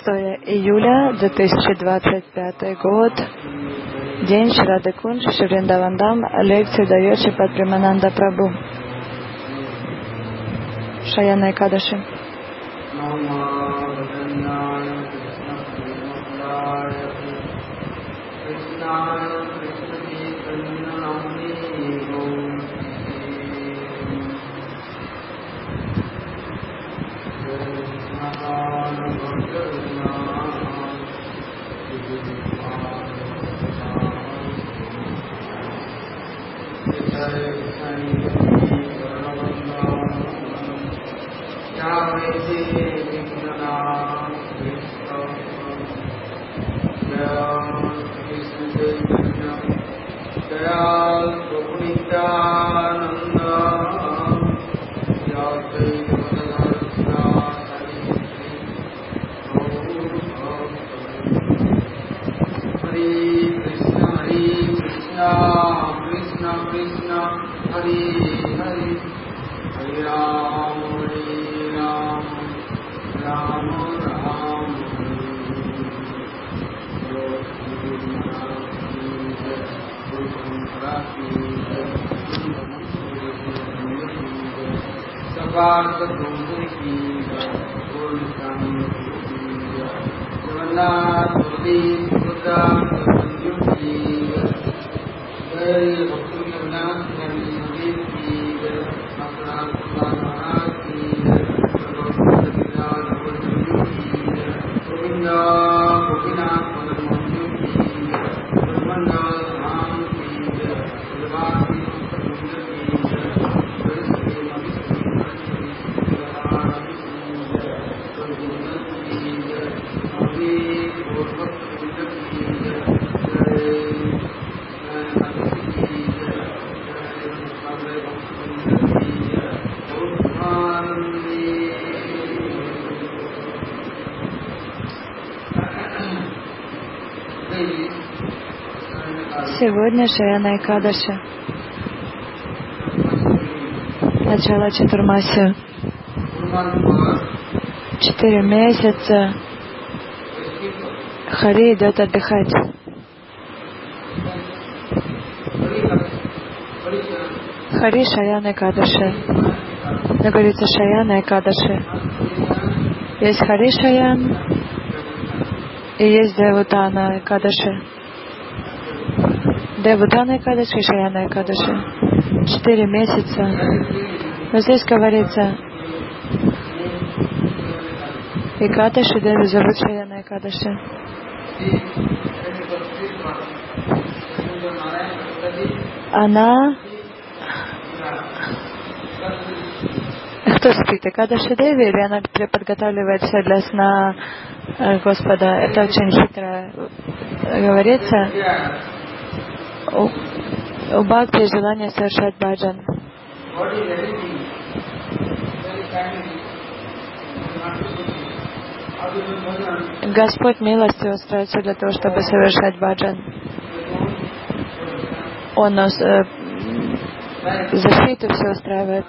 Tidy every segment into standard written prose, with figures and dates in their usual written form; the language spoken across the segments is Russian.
июля 2025 год. День Шрады Кунж, Шри Вриндаван-Дам. Лекцию дает Шрипад Премананда Прабху. Шаяна Экадаши. Сегодня Шаяна Экадаши. Начало Чатурмаси. 4 месяца Хари идет отдыхать. Хари Шаяна Экадаши. Но говорится Шаяна Экадаши. Есть Хари Шаян и есть Девутана Экадаши. Девутана Экадаши и Шаяна Экадаши. 4 месяца. Но здесь говорится, Экадаши Деви зовут Шаяна Экадаши. Она... Кто спит? Экадаши Деви или она подготавливает все для сна Господа? Это очень хитро говорится. У Бхакти есть желание совершать баджан. Господь милостью устраивает все для того, чтобы совершать баджан. Он защиту все устраивает.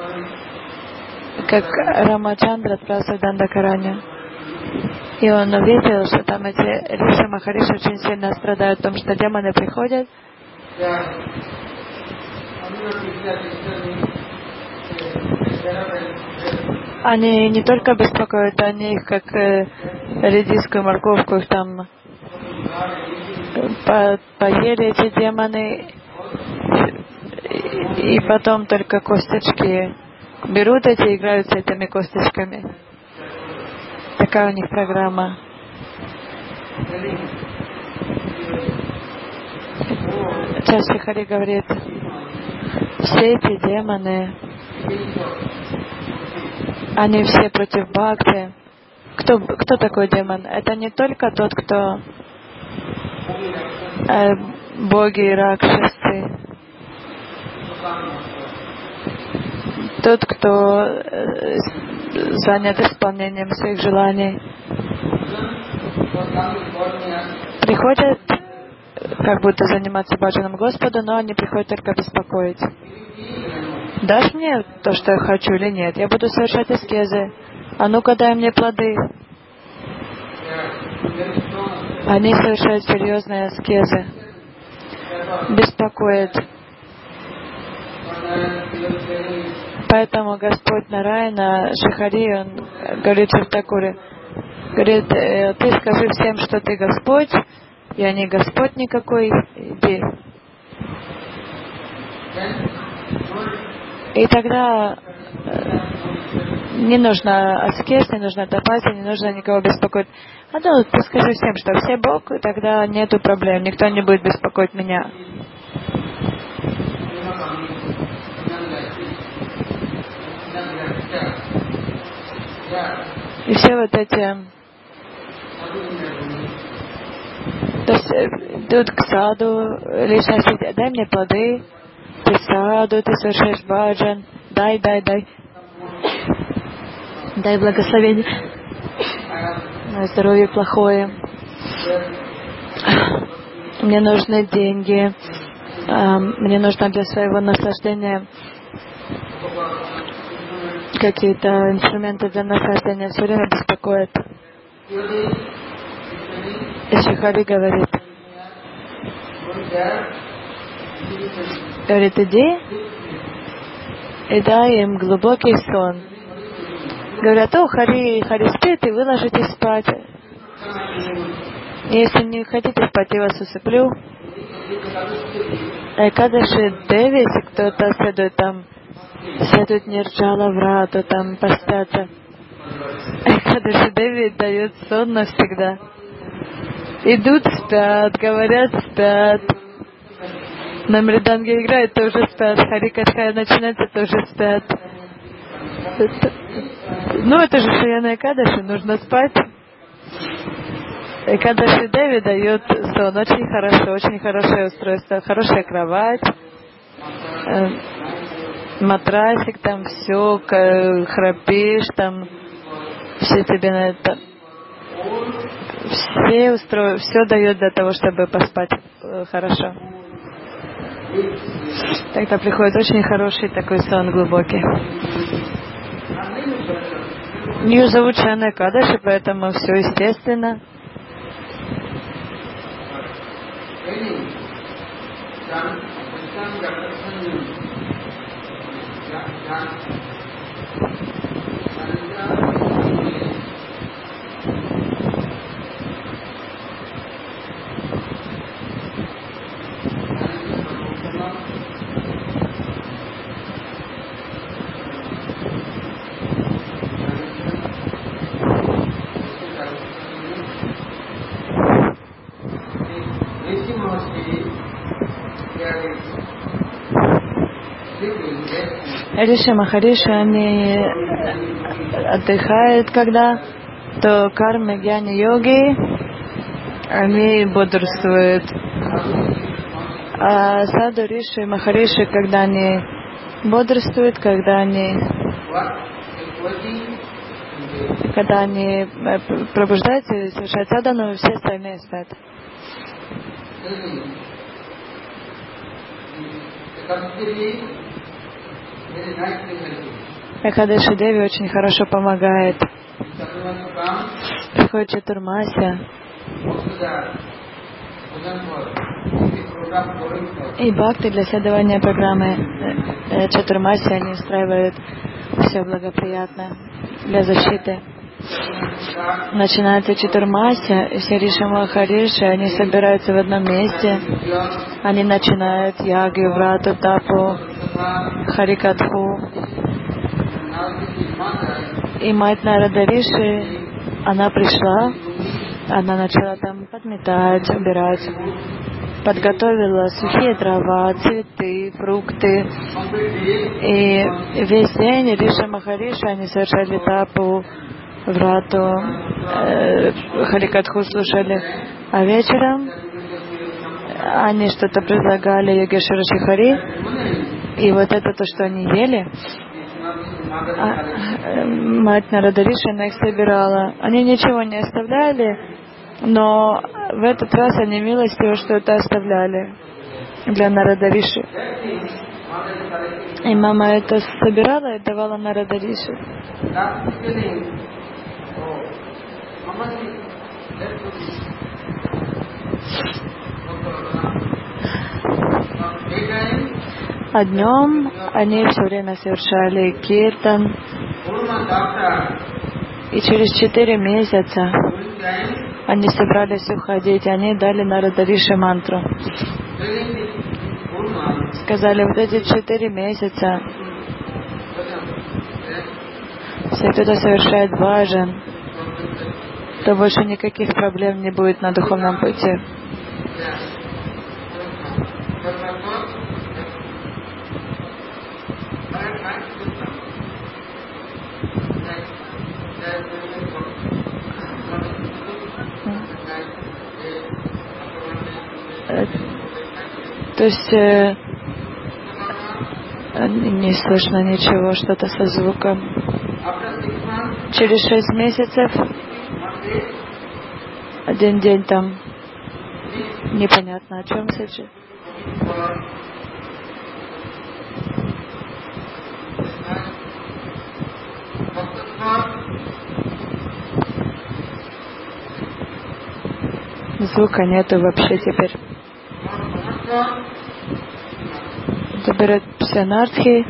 Как Рамачандра отправился в Дандакаранью. И он увидел, что там эти Риши Махариши очень сильно страдают, потому что демоны приходят. Они не только беспокоят, они их как редиску и морковку, их там поели эти демоны, и потом только косточки берут эти и играют с этими косточками. Такая у них программа. Часто Хари говорит, все эти демоны, они все против Бхакти. Кто такой демон? Это не только тот, кто боги и ракшасы. Тот, кто занят исполнением своих желаний. Приходят как будто заниматься баджаном Господа, но они приходят только беспокоить. Дашь мне то, что я хочу или нет? Я буду совершать аскезы. А ну-ка дай мне плоды. Они совершают серьезные аскезы, беспокоят. Поэтому Господь Нараяна Шихари, он говорит Шривтакуре, говорит, ты скажи всем, что ты Господь, я не Господь никакой, иди. И тогда не нужно аскез, не нужно тапасия, не нужно никого беспокоить. А да, ты скажи всем, что все Бог, и тогда нету проблем, никто не будет беспокоить меня. И все вот эти, то есть идут к саду, личности, дай мне плоды, ты саду, ты совершаешь баджан, дай. Дай благословение. Мое здоровье плохое. Мне нужны деньги. Мне нужно для своего наслаждения какие-то инструменты для наслаждения. Все время беспокоит. И Шихари говорит, иди и дай им глубокий сон. Говорят, Хари спит, и вы ложитесь спать. Если не хотите спать, я вас усыплю. Экадаши Деви, если кто-то следует Нирджала Врату, там постятся. Экадаши Деви дает сон навсегда. Идут, спят, говорят, спят. На мриданге играют, тоже спят. Харикатха начинается, тоже спят. Это же Шаяна Экадаши, нужно спать. Экадаши Деви дает сон, очень хорошее устройство, хорошая кровать, матрасик, там все, храпишь, там все тебе на это, все дает для того, чтобы поспать хорошо. Тогда приходит очень хороший такой сон глубокий. Ее зовут Шаяна Экадаши, поэтому все естественно. Риши Махариши, они отдыхают, когда, то кармы, гьяни, йоги, они бодрствуют. А саду Риши и Махариши, когда они бодрствуют, когда они пробуждаются и совершают садану, все остальные спят. Экадаши Деви очень хорошо помогает. Приходит Чатурмася. И бхакти для следования программы Чатурмаси они устраивают все благоприятно для защиты. Начинается Чатурмася, и все Риши Махариши, они собираются в одном месте. Они начинают ягью, врату, тапу, харикатху. И мать Нарада Риши, она пришла, она начала там подметать, убирать, подготовила сухие дрова, цветы, фрукты. И весь день Риши Махариши, они совершали тапу, врату, харикатху слушали. А вечером они что-то предлагали Йогешвара Шихари. И вот это то, что они ели, мать Нарада Риши, она их собирала. Они ничего не оставляли, но в этот раз они милостиво что-то оставляли для Нарада Риши. И мама это собирала и давала Нарада Риши. А днем они все время совершали киртан. И через 4 месяца они собрались уходить. Они дали Нарада Риши мантру. Сказали, вот эти 4 месяца, если кто-то совершает баджан, то больше никаких проблем не будет на духовном пути. То есть не слышно ничего, что-то со звуком. Через 6 месяцев, один день там, непонятно о чем сейчас. Звука нету вообще теперь. Это берет Псянартхи.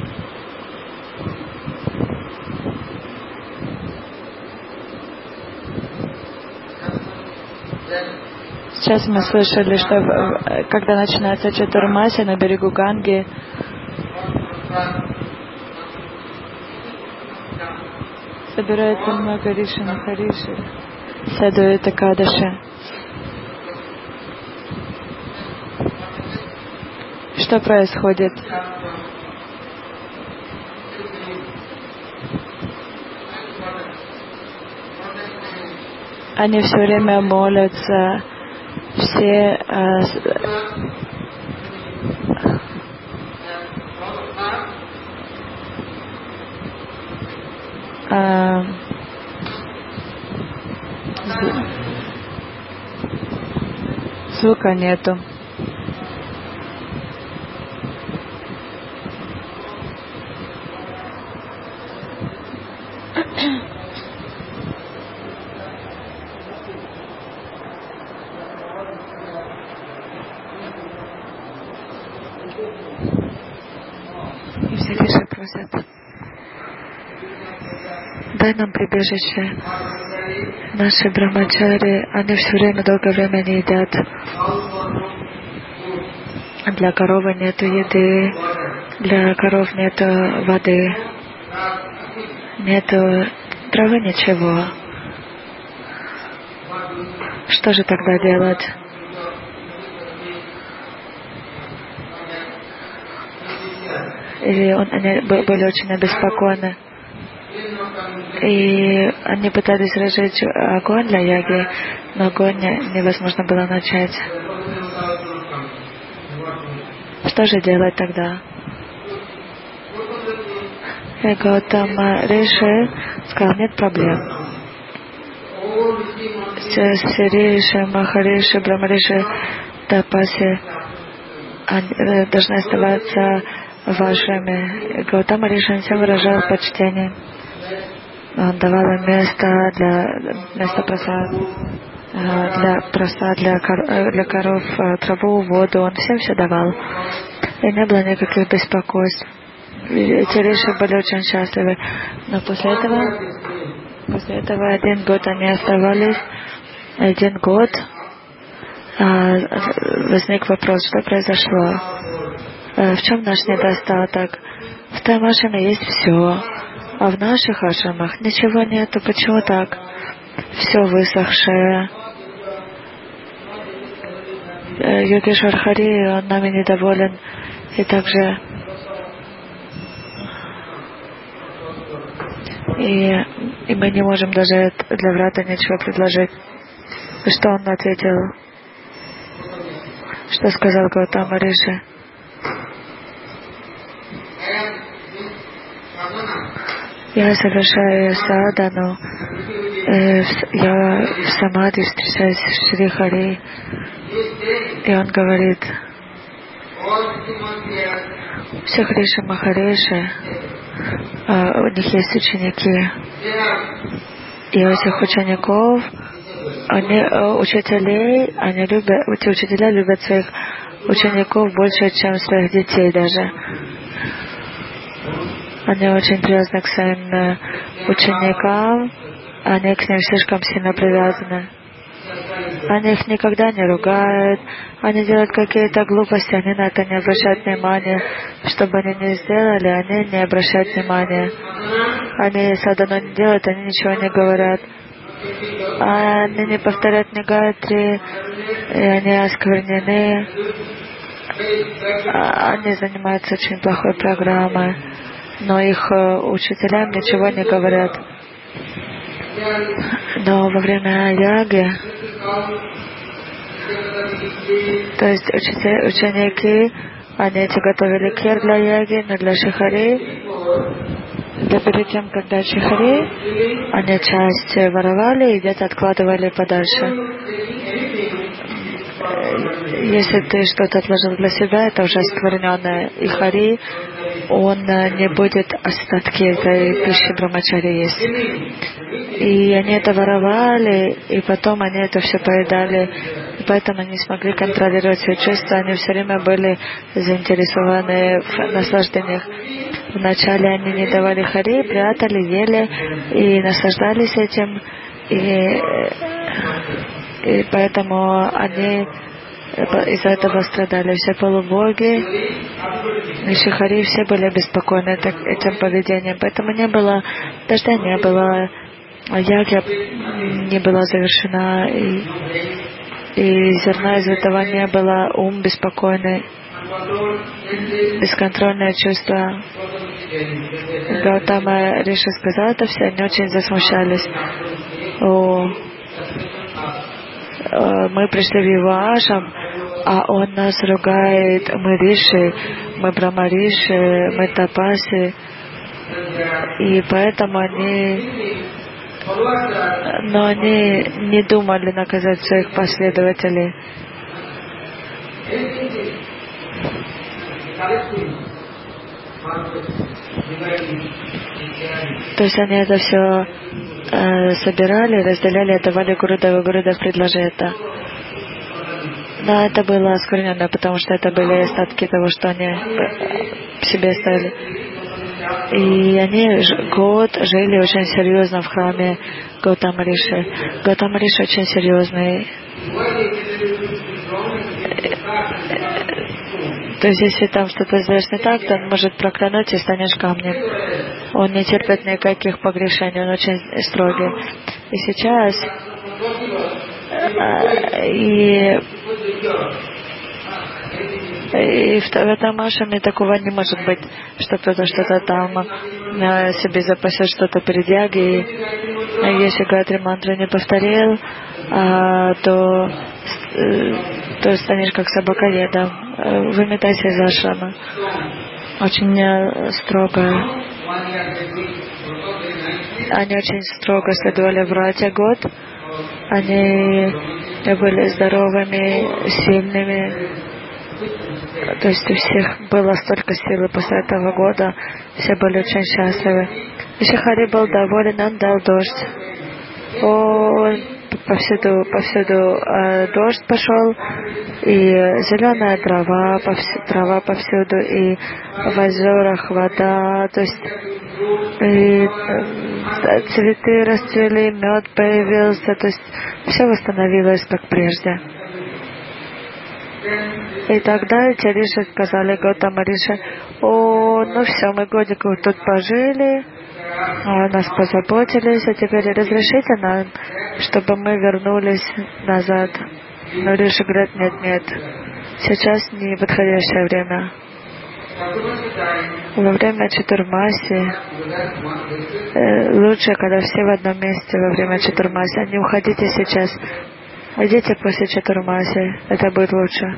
Сейчас мы слышали, что когда начинается Чатурмаси на берегу Ганги, собирается много риши махариши, следует Экадаши. Что происходит? Они все время молятся, все звука нету. И все риши просят: дай нам прибежище. Наши брамачари, они все время, долгое время не едят. Для коровы нету еды, для коров нету воды, нету травы, ничего. Что же тогда делать? Или они были очень обеспокоены. И они пытались разжечь огонь для яги, но огонь невозможно было начать. Что же делать тогда? И Гаутама Риши сказал: нет проблем. Риши, Махариши, Брахмариши, Тапаси должны оставаться вашими. Гаутама Риши всем выражал почтение. Он давал им место просад, для коров, траву, воду. Он всем все давал. И не было никаких беспокойств. Эти риши были очень счастливы. Но после этого 1 год они оставались. 1 год возник вопрос, что произошло. В чем наш недостаток? В том ашраме есть все. А в наших ашрамах ничего нету. Почему так? Все высохшее. Йогешвар Хари, он нами недоволен. И также и мы не можем даже для врата ничего предложить. И что он ответил? Что сказал Гаутама Риши? Я совершаю садану, я в самадхи встречаюсь с Шри Хари, и он говорит: всех Риши Махариши, у них есть ученики, и у этих учеников Они эти учителя любят своих учеников больше, чем своих детей даже. Они очень привязаны к своим ученикам, они к ним слишком сильно привязаны. Они их никогда не ругают, они делают какие-то глупости, они на это не обращают внимания. Что бы они ни сделали, они не обращают внимания. Они садану не делают, они ничего не говорят. Они не повторяют ни гайатри, и они осквернены. Они занимаются очень плохой программой, но их учителям ничего не говорят. Но во время яги, то есть ученики, они эти готовили кир для яги, но для шихари, да перед тем, когда шихари, они часть воровали и где-то откладывали подальше. Если ты что-то отложил для себя, это уже оскверненное. И хари, он не будет остатки этой пищи брамачари есть. И они это воровали, и потом они это все поедали. И поэтому они смогли контролировать свои чувства. Они все время были заинтересованы в наслаждениях. Вначале они не давали хари, прятали, ели и наслаждались этим. И поэтому они из-за этого страдали. Все полубоги и шихари, все были обеспокоены этим поведением. Поэтому не было дождя, не было, яги не была завершена, и зерна из этого не было, ум беспокойный, бесконтрольное чувство. Гаутама Риши сказал это все, они очень засмущались. Мы пришли в его ашрам, а он нас ругает, мы риши, мы брамариши, мы тапаси. И поэтому они не думали наказать своих последователей. То есть они это все собирали, разделяли, отдавали Гурудеву, Гурудев предложил это. Но это было оскверненно, потому что это были остатки того, что они себе оставили. И они год жили очень серьезно в храме Гаутама Риши. Гаутама Риши очень серьезный. То есть, если там что-то сделаешь не так, то он может проклянуть и станешь камнем. Он не терпит никаких погрешений, он очень строгий. И сейчас и в этом ашраме такого не может быть, что кто-то что-то там себе запасет что-то перед ягой. Если гайатри мантру не повторил, то станешь как собакоедом. Выметайся из ашрама. Очень строго. Они очень строго следовали врате год. Они были здоровыми, сильными. То есть у всех было столько силы после этого года. Все были очень счастливы. И Шихари был доволен, он дал дождь. Повсюду дождь пошел, и зеленая трава повсюду, и в озерах вода, то есть и цветы расцвели, мед появился, то есть все восстановилось как прежде. И тогда эти риши сказали Гаутама Риши: ну все, мы годик тут пожили, о нас позаботились, а теперь разрешите нам, чтобы мы вернулись назад. Но Риши говорят: нет, сейчас не подходящее время. Во время Чатурмаси лучше, когда все в одном месте во время Чатурмаси. Не уходите сейчас, идите после Чатурмаси, это будет лучше.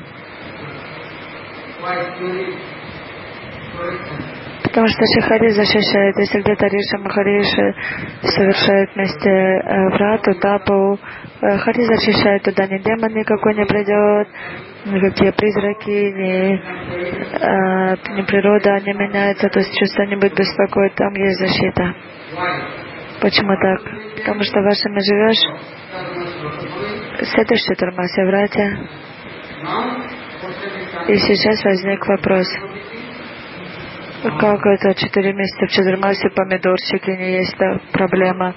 Потому что Шихари защищает, если где-то Риша Махариши совершает вместе врату, тапу, Хари защищает, туда ни демон никакой не придет, никакие призраки, ни природа не меняется, то есть чувство не будет беспокоить, там есть защита. Почему так? Потому что в Ашраме живешь, Седеш Чатурмаси Врате. И сейчас возник вопрос. Как это 4 месяца в Чатурмасе помидорчики не есть, да, проблема.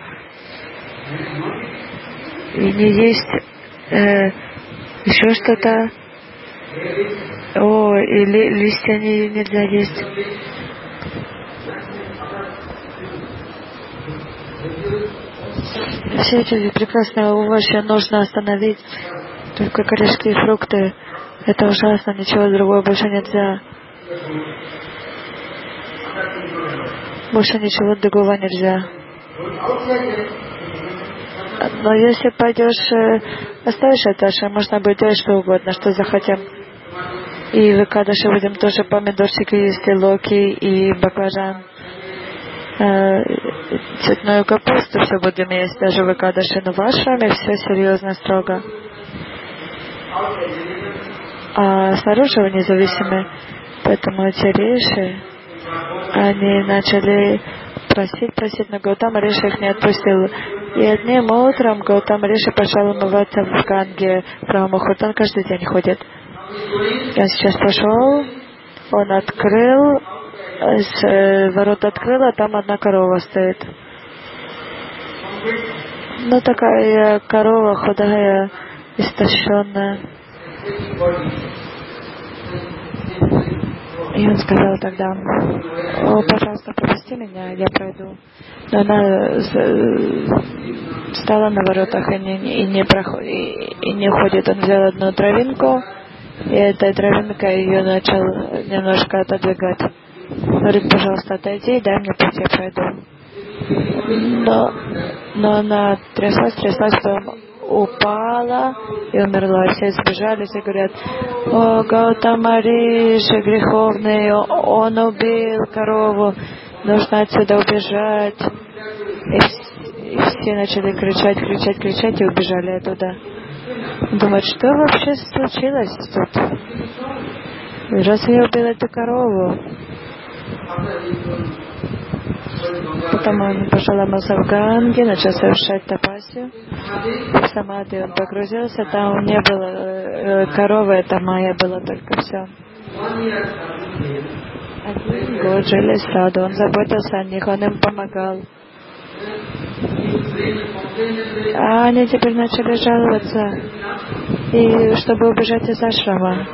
И не есть еще что-то. И листья нельзя есть. Все эти прекрасные овощи нужно остановить. Только корешки и фрукты. Это ужасно, ничего другого больше нельзя. Больше ничего другого нельзя. Но если пойдешь, оставишь это, можно будет делать что угодно, что захотим. И в Экадаши будем тоже помидорчики есть, и локи, и баклажан. Цветную капусту все будем есть, даже в Экадаши. Но в Ашраме все серьезно, строго. А снаружи вы независимы. Поэтому эти риши, они начали просить, но Гаутама Риши их не отпустил. И одним утром Гаутама Риши пошел умываться в Ганге, в Брахмахурт. Он каждый день ходит. Он сейчас пошел, он открыл, ворот открыл, а там одна корова стоит. Ну, такая корова худая, истощенная. И он сказал тогда: пожалуйста, пропусти меня, я пройду. Но она встала на воротах и не ходит. Он взял одну травинку, и эта травинка ее начал немножко отодвигать. Говорит: пожалуйста, отойди, дай мне путь, я пройду. Но она тряслась, потом упала и умерла. Все сбежались и говорят: о, Гаутама Риши греховный, он убил корову, нужно отсюда убежать. И все начали кричать и убежали оттуда. Думают, что вообще случилось тут? Раз я убил эту корову. Потом он пошел омылся в Ганге, начал совершать тапасию. В самадхи он погрузился, там не было коровы, это майя была только все. 1 год жили саду, он заботился о них, он им помогал. А они теперь начали жаловаться, и чтобы убежать из ашрама.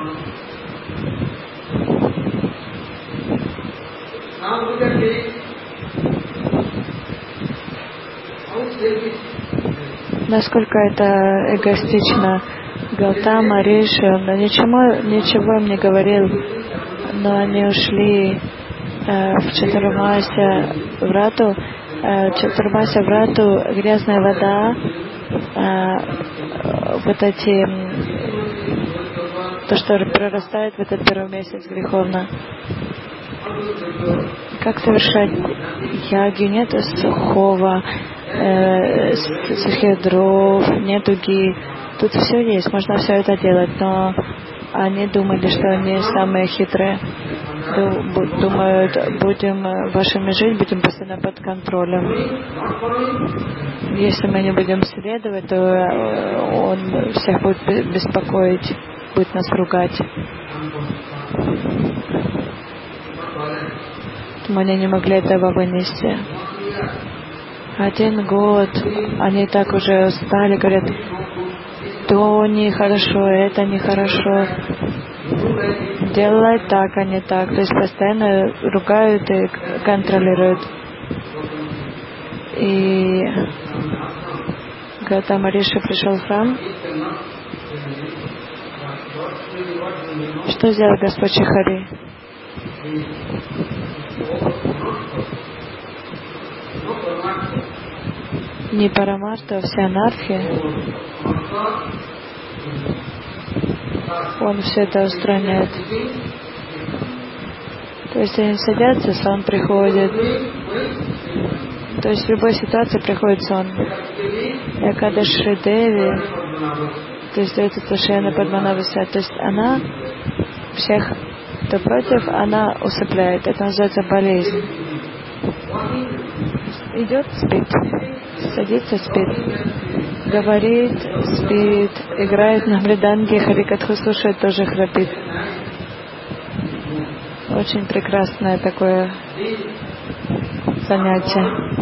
Насколько это эгоистично. Гаутама Риши, он ничего им не говорил, но они ушли в Чатурмасе Врату. Чатурмасе Врату грязная вода, то, что прорастает в этот первый месяц греховно. Как совершать яги? Нету сухого, сухих дров, нету ги. Тут все есть, можно все это делать, но они думали, что они самые хитрые. Думают, будем вашими жить, будем постоянно под контролем. Если мы не будем следовать, то он всех будет беспокоить, будет нас ругать. Они не могли этого вынести. 1 год они так уже устали, говорят: то нехорошо, это нехорошо, делать так, а не так. То есть постоянно ругают и контролируют. И Гаутама Риши пришел в храм. Что сделал Господь Шихари? Не парамарта, а вся анархия. Он все это устраняет. То есть они садятся, сон приходит. То есть в любой ситуации приходит сон. Экадаши Деви, то есть это Тушена Падманаваса. То есть она всех, кто против, она усыпляет. Это называется болезнь. Идет, спит. Садится, спит. Говорит, спит, играет на мриданге, харикатху слушает, тоже храпит. Очень прекрасное такое занятие.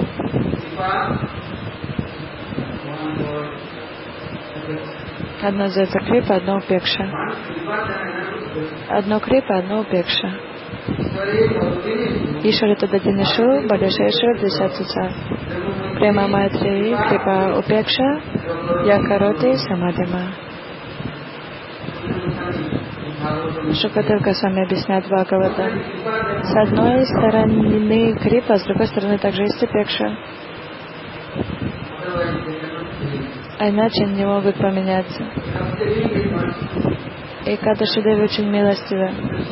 Одно называется крипа, одно упекша. Одно крипа, одно упекша. Ишвара Тададинишу, Балешешу, Десятуца. Према Майтри, крипа упекша, Якароти, Самадима. Шукадев Госвами объясняет Бхагавата. С одной стороны крипа, с другой стороны также есть упекша. А иначе они не могут поменяться. И Кадаши Деви очень милостивы.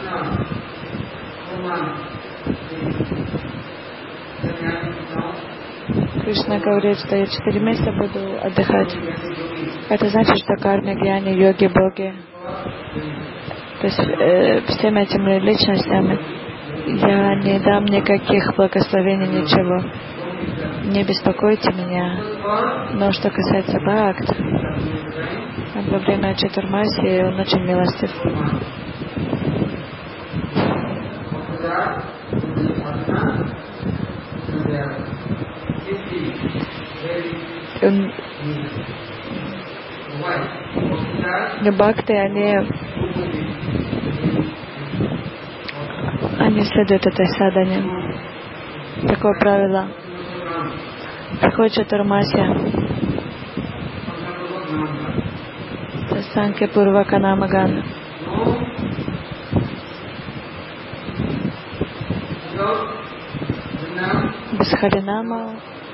Кришна говорит, что я 4 месяца буду отдыхать. Это значит, что кармы, гьяни, йоги, боги, то есть всем этим личностям я не дам никаких благословений, ничего. Не беспокойте меня. Но что касается бхакт, во время Чатурмаси он очень милостив. Бхакты, они следуют этой садхане. Такое правило. Приходит Чатурмасия. Санкья Пурвака Намаган. Без харинама,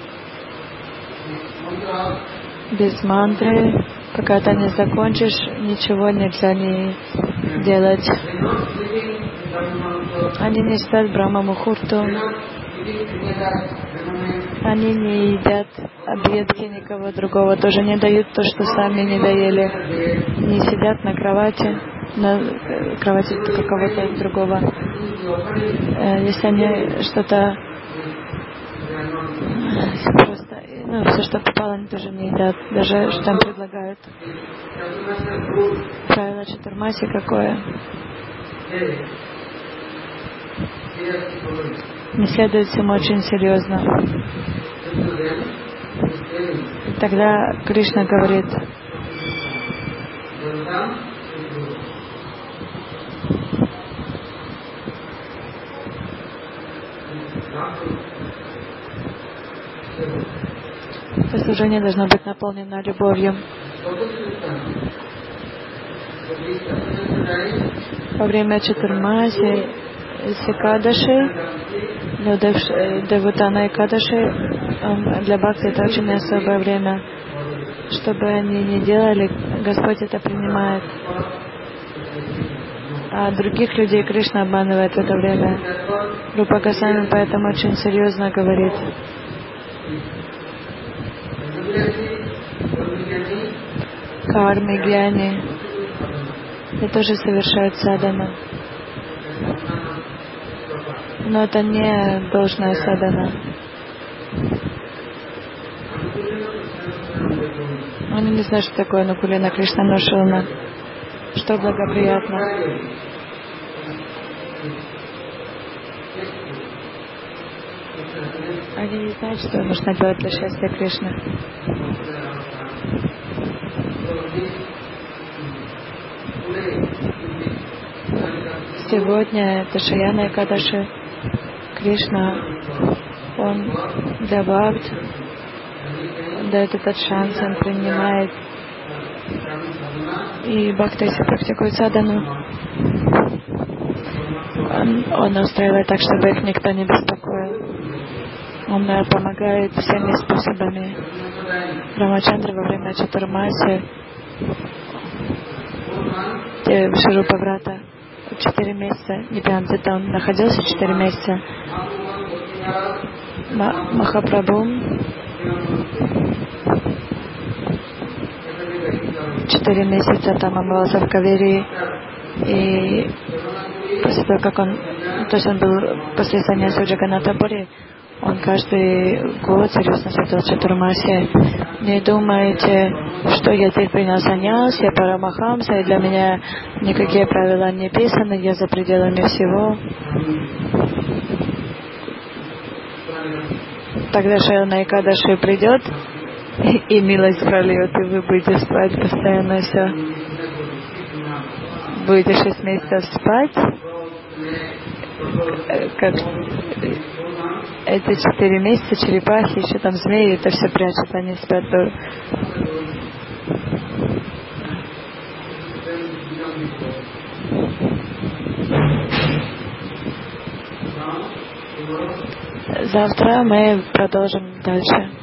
без мантры, пока ты не закончишь, ничего нельзя не делать. Они не спят Брахма Мухурту, они не едят объедки никого другого, тоже не дают то, что сами не доели, не сидят на кровати какого-то другого. Если они что-то просто, все, что попало, они тоже не едят, даже что им предлагают. Правило Чатурмаси какое? Не следует всему очень серьезно. Тогда Кришна говорит: это служение должно быть наполнено любовью. Во время Чатурмаси, Экадаши, Девутана Экадаши, для бхакти это очень особое время. Что бы они ни делали, Господь это принимает. А других людей Кришна обманывает в это время. Рупа Госвами поэтому очень серьезно говорит. Кармы, гьяни, и тоже совершают садхану. Но это не должная садхана. Они не знают, что такое Анукулина Кришна Нушилна, что благоприятно. Они не знают, что нужно делать для счастья Кришны. Сегодня это Шаяна Экадаши. Кришна, он для бхакт дает этот шанс, он принимает. И бхакты, если практикуют садхану, он устраивает так, чтобы их никто не беспокоил. Он помогает всеми способами. Рамачандра во время Чатурмаси, Вишварупа Врата, 4 месяца, где-то он находился 4 месяца. Махапрабху 4 месяца там омывался в Кавери, и после того, как он был после саньяса в Джаганатапури, он каждый год серьезно следовал Чатурмаси, Не думайте, что я теперь принял саньяс, я парамахамса, и для меня никакие правила не писаны, я за пределами всего. Тогда Шайна Экадаши придет, и милость прольет, и вы будете спать постоянно все. Будете 6 месяцев спать, как эти 4 месяца черепахи, еще там змеи, это все прячут, они спят. Завтра мы продолжим дальше.